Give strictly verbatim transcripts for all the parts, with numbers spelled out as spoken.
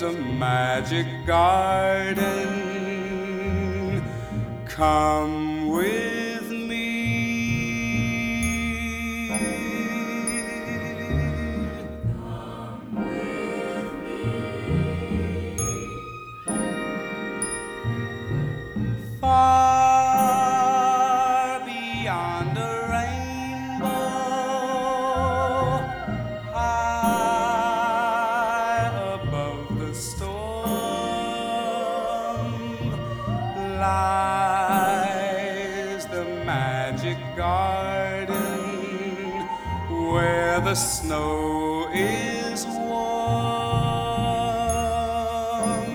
There's a magic garden. Come with me. Come with me. Far beyond a rainbow, high above the storm, lies the magic garden where the snow is warm.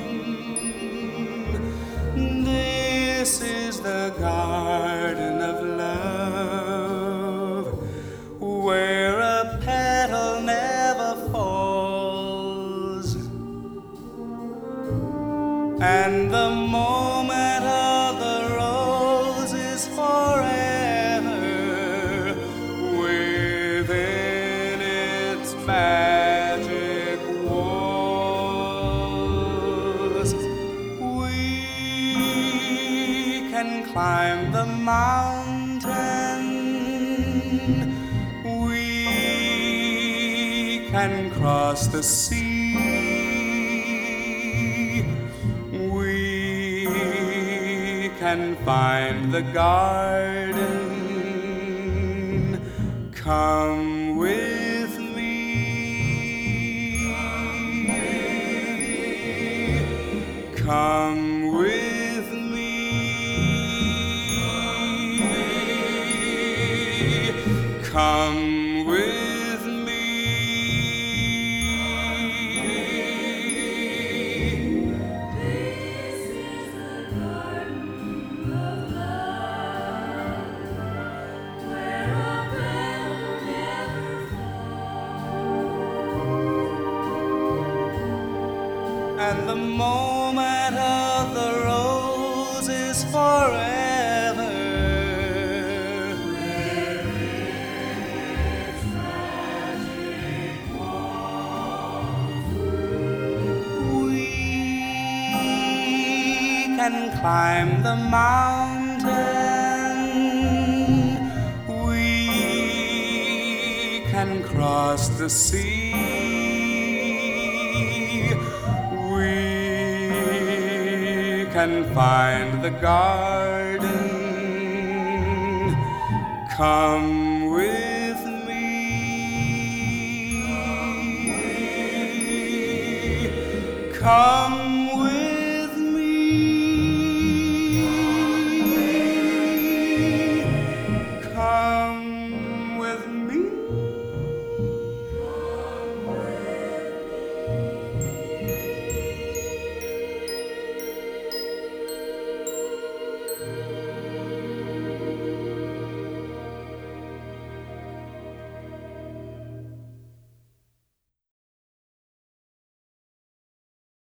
This is the garden of love, where a petal never falls, and the moment of the rose is forever within its magic walls. We can climb the mountain, we can cross the sea, we can find the garden. Come with me. Come with me. Come with me. This is the garden of love, where a petal never falls, And the moment of the rose is forever within its magic walls. we can climb the mountain, we can cross the sea, we can find the garden. Come with me. Come